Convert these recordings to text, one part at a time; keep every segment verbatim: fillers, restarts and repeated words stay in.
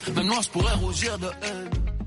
Même moi je pourrais rougir de haine.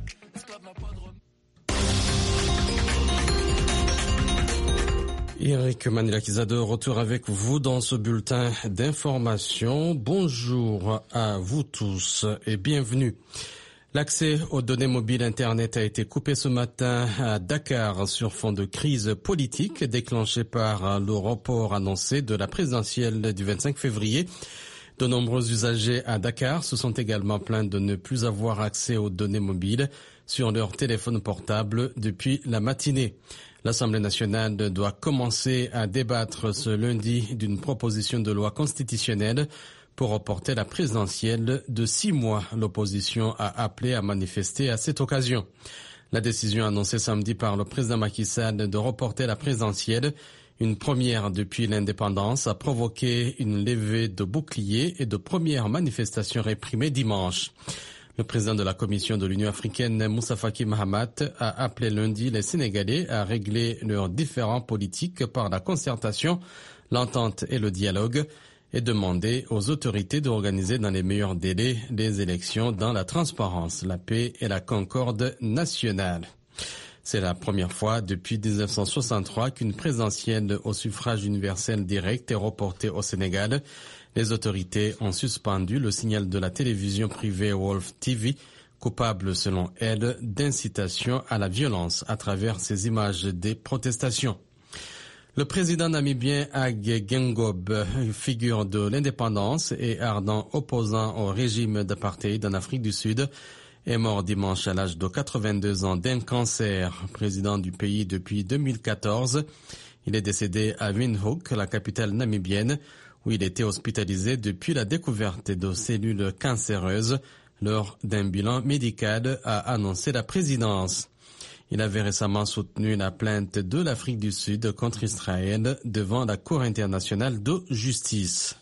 Eric Manilakisa de retour avec vous dans ce bulletin d'information. Bonjour à vous tous et bienvenue. L'accès aux données mobiles Internet a été coupé ce matin à Dakar sur fond de crise politique déclenchée par le report annoncé de la présidentielle du vingt-cinq février. De nombreux usagers à Dakar se sont également plaints de ne plus avoir accès aux données mobiles sur leur téléphone portable depuis la matinée. L'Assemblée nationale doit commencer à débattre ce lundi d'une proposition de loi constitutionnelle pour reporter la présidentielle de six mois. L'opposition a appelé à manifester à cette occasion. La décision annoncée samedi par le président Macky Sall de reporter la présidentielle, une première depuis l'indépendance, a provoqué une levée de boucliers et de premières manifestations réprimées dimanche. Le président de la Commission de l'Union africaine, Moussa Faki Mahamat, a appelé lundi les Sénégalais à régler leurs différends politiques par la concertation, l'entente et le dialogue et demandé aux autorités d'organiser dans les meilleurs délais les élections dans la transparence, la paix et la concorde nationale. C'est la première fois depuis dix-neuf cent soixante-trois qu'une présidentielle au suffrage universel direct est reportée au Sénégal. Les autorités ont suspendu le signal de la télévision privée Wolf T V, coupable selon elle d'incitation à la violence à travers ces images des protestations. Le président namibien Hage Geingob, figure de l'indépendance et ardent opposant au régime d'apartheid en Afrique du Sud, est mort dimanche à l'âge de quatre-vingt-deux ans d'un cancer. Président du pays depuis deux mille quatorze, il est décédé à Windhoek, la capitale namibienne, où il était hospitalisé depuis la découverte de cellules cancéreuses lors d'un bilan médical, a annoncé la présidence. Il avait récemment soutenu la plainte de l'Afrique du Sud contre Israël devant la Cour internationale de justice.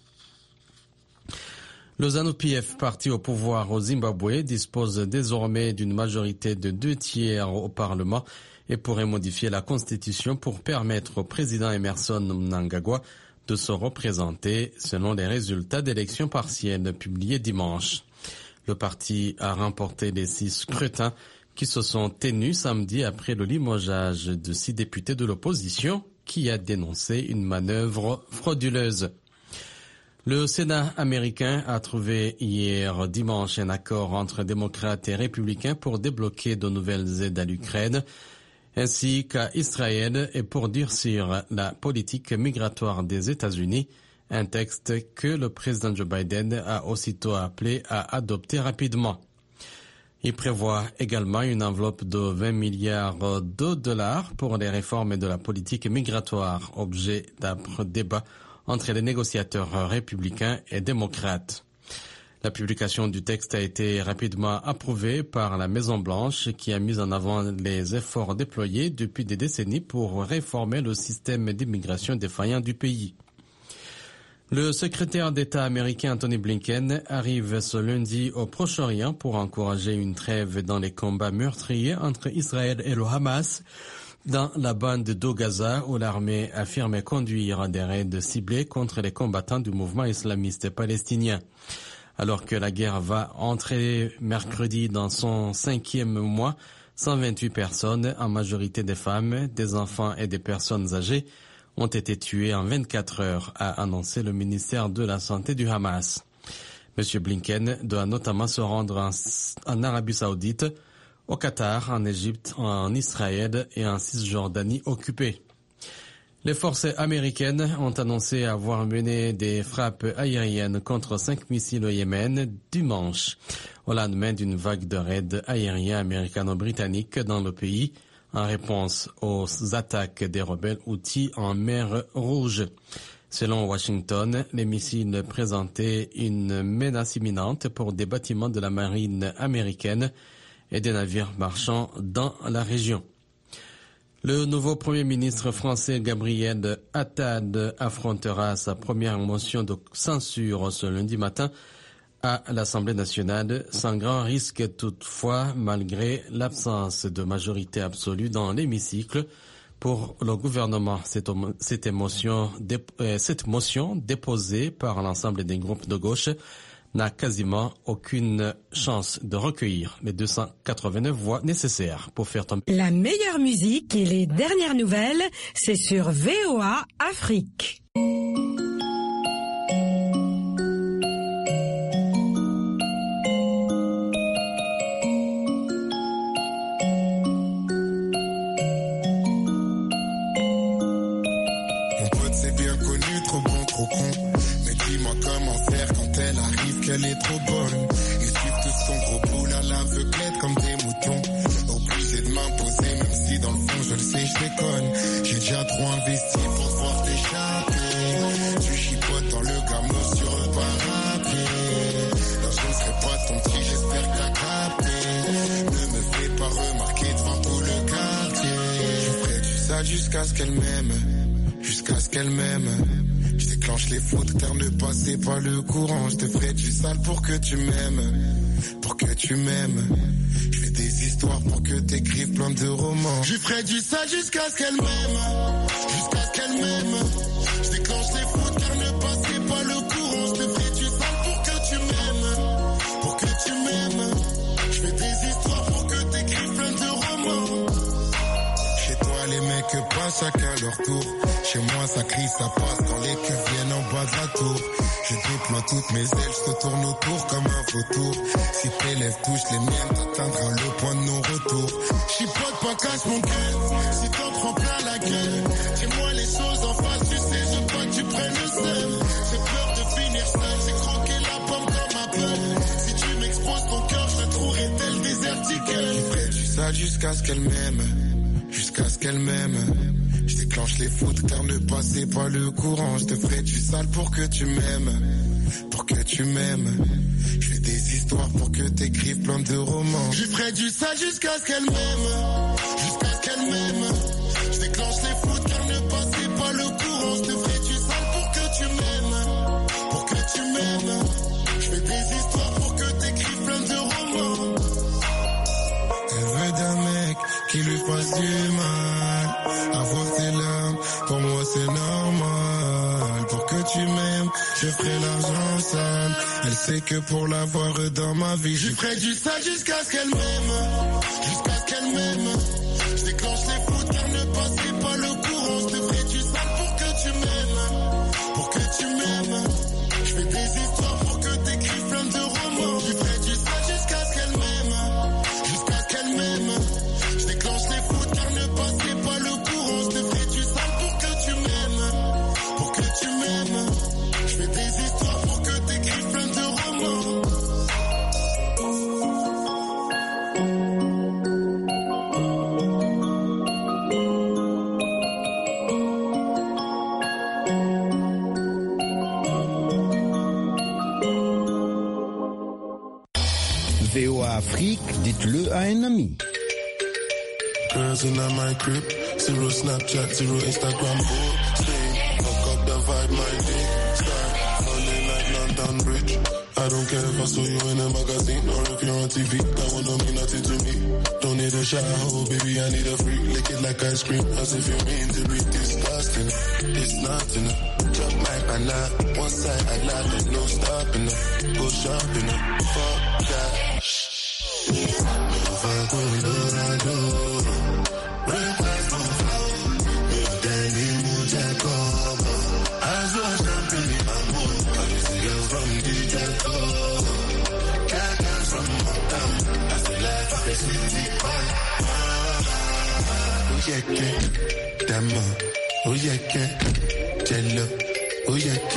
Le ZANU-P F, parti au pouvoir au Zimbabwe, dispose désormais d'une majorité de deux tiers au Parlement et pourrait modifier la Constitution pour permettre au président Emmerson Mnangagwa de se représenter selon les résultats d'élections partielles publiés dimanche. Le parti a remporté les six scrutins qui se sont tenus samedi après le limogeage de six députés de l'opposition qui a dénoncé une manœuvre frauduleuse. Le Sénat américain a trouvé hier dimanche un accord entre démocrates et républicains pour débloquer de nouvelles aides à l'Ukraine ainsi qu'à Israël et pour durcir la politique migratoire des États-Unis, un texte que le président Joe Biden a aussitôt appelé à adopter rapidement. Il prévoit également une enveloppe de vingt milliards de dollars pour les réformes de la politique migratoire, objet d'âpre débat entre les négociateurs républicains et démocrates. La publication du texte a été rapidement approuvée par la Maison-Blanche qui a mis en avant les efforts déployés depuis des décennies pour réformer le système d'immigration défaillant du pays. Le secrétaire d'État américain Antony Blinken arrive ce lundi au Proche-Orient pour encourager une trêve dans les combats meurtriers entre Israël et le Hamas dans la bande de Gaza où l'armée affirme conduire des raids ciblés contre les combattants du mouvement islamiste palestinien. Alors que la guerre va entrer mercredi dans son cinquième mois, cent vingt-huit personnes, en majorité des femmes, des enfants et des personnes âgées, ont été tuées en vingt-quatre heures, a annoncé le ministère de la Santé du Hamas. M. Blinken doit notamment se rendre en, en Arabie Saoudite, au Qatar, en Égypte, en Israël et en Cisjordanie occupée. Les forces américaines ont annoncé avoir mené des frappes aériennes contre cinq missiles au Yémen dimanche, au lendemain d'une vague de raids aériens américano-britanniques dans le pays, en réponse aux attaques des rebelles Houthis en mer Rouge. Selon Washington, les missiles présentaient une menace imminente pour des bâtiments de la marine américaine et des navires marchands dans la région. Le nouveau Premier ministre français Gabriel Attal affrontera sa première motion de censure ce lundi matin à l'Assemblée nationale, sans grand risque toutefois, malgré l'absence de majorité absolue dans l'hémicycle. Pour le gouvernement, cette, cette, émotion, cette motion déposée par l'ensemble des groupes de gauche n'a quasiment aucune chance de recueillir les deux cent quatre-vingt-neuf voix nécessaires pour faire tomber. La meilleure musique et les dernières nouvelles, c'est sur V O A Afrique. Elle est trop bonne. Ils suivent tous son gros boule à l'aveuglette comme des moutons. Obligé de m'imposer, même si dans le fond je le sais, je déconne. J'ai déjà trop investi pour te voir t'échapper. Tu chipotes dans le gamo sur le parapluie. Non, je ne serai pas ton petit, j'espère que t'as capté. Ne me fais pas remarquer devant tout le quartier. Je ferai du sale jusqu'à ce qu'elle m'aime. Jusqu'à ce qu'elle m'aime. Je déclenche les fautes car ne passer pas le courant. Je te ferai du sale pour que tu m'aimes. Pour que tu m'aimes. Je fais des histoires pour que t'écrives plein de romans. Je ferai du sale jusqu'à ce qu'elle m'aime. Jusqu'à ce qu'elle m'aime. Je déclenche les fautes car ne passer pas le courant. Je te ferai du sale pour que tu m'aimes. Pour que tu m'aimes. Je fais des histoires pour que t'écrives plein de romans. Chez toi les mecs passent chacun leur tour. Chez moi ça crie, ça passe quand les keufs viennent en bas de la tour. Je déploie toutes mes ailes, je te tourne autour comme un vautour. Si tes lèvres touchent les miennes, t'atteindras le point de non-retour. Chipote pas, casse mon cœur, si t'en prends plein la gueule. Dis-moi les choses en face, tu sais, je veux pas que tu prennes le seum. J'ai peur de finir seul, j'ai croqué la pomme comme ma peur. Si tu m'exposes ton cœur, je le trouverai tel désertiqueur. Je ferai du sale jusqu'à ce qu'elle m'aime, jusqu'à ce qu'elle m'aime. Je déclenche les fautes car ne passez pas le courant. Je te ferai du sale pour que tu m'aimes. Pour que tu m'aimes. Je fais des histoires pour que t'écrives plein de romans. Je ferai du sale jusqu'à ce qu'elle m'aime. Jusqu'à ce qu'elle m'aime. Je déclenche les fautes car ne passez pas le courant. Je te ferai du sale pour que tu m'aimes. Pour que tu m'aimes. Je fais des histoires pour que t'écrives plein de romans. Elle veut d'un mec qui lui fasse du mal. Avoir tes larmes, pour moi c'est normal. Pour que tu m'aimes, je ferai l'argent sale. Elle sait que pour l'avoir dans ma vie, je ferai du sale jusqu'à ce qu'elle m'aime. Jusqu'à ce qu'elle m'aime. Je déclenche les fautes car ne passez pas le courant. Je te ferai du sale pour que tu m'aimes. Pour que tu m'aimes. Je fais des histoires pour que t'écrives plein de romans. Je ferai du sale jusqu'à ce qu'elle m'aime. Jusqu'à ce qu'elle m'aime. Je déclenche les fautes car ne passez pas le courant. Je te ferai du sale pour que tu m'aimes. Pour que tu m'aimes. Je fais des histoires pour que t'écrives plein de romans. V O A Afrique, dites-le à un ami. Girls in my crib, zero Snapchat, zero Instagram, stay, fuck up the vibe, my dick, start, falling like London Bridge. I don't care if I saw you in a magazine or if you're on T V, that one don't mean nothing to me. Don't need a shower, oh baby, I need a freak, lick it like ice cream, as if you mean to be disgusting. It's nothing, drop my banana, one side I lie, there's no stopping, go shopping, fuck that. Fuck what we do, I do. Oh yeah, que dama, oh yeah, que jello, oh yeah, que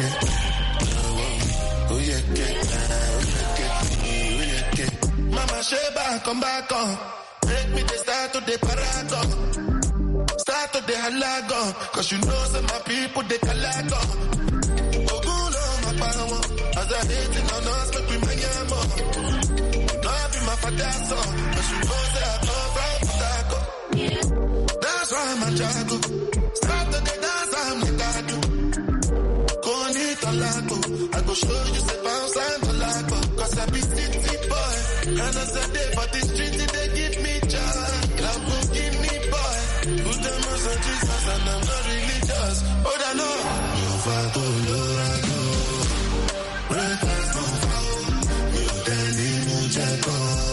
oh yeah, que oh yeah, que Mama Sheba, come back on, make me the start to the paragon, start to the halagon, cause you know some my people they calago. Ogulo my power, as I hate it on us, make we make ya more. Don't be my father son, cause you know that I come from Taco. That's why I'm a jago. Start to the dance, I'm the gago. Go need a lago. I go show you the bounce and the lago. Cause I be city boy. And as I day for the street, they give me joy. Love go give me boy. Put them on Jesus and I'm not religious. Oh, I know.